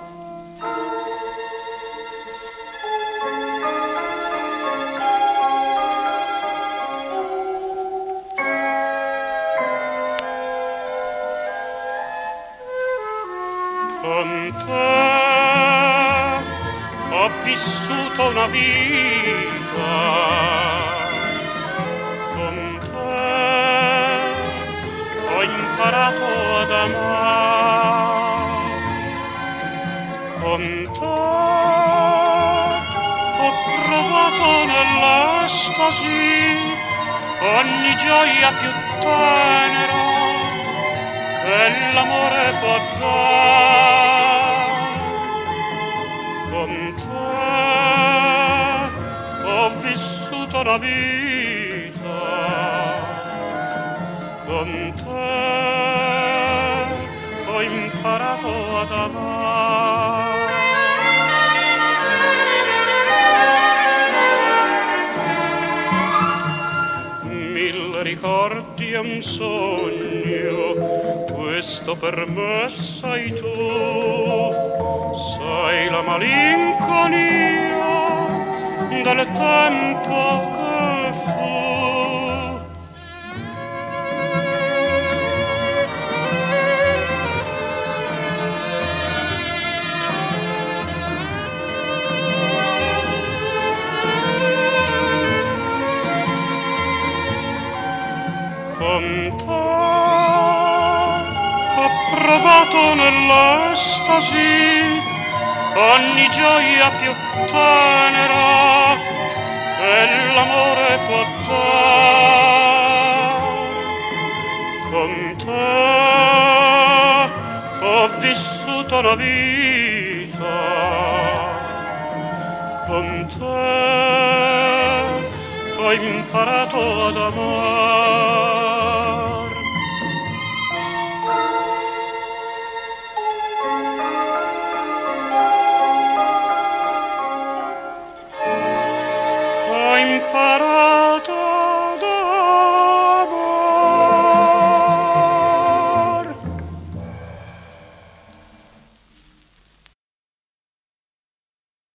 Con te ho vissuto una vita, con te ho imparato ad amare, con te ho provato nell'estasi ogni gioia più tenera che l'amore può dare. Con te ho vissuto una vita, con te ho imparato ad amare. Mille ricordi e un sogno, questo per me sei tu, sei la malinconia del tempo che fu. Con te ho provato nell'estasi ogni gioia più tenera che l'amore può dare. Con te ho vissuto una vita, con te ho imparato ad amare.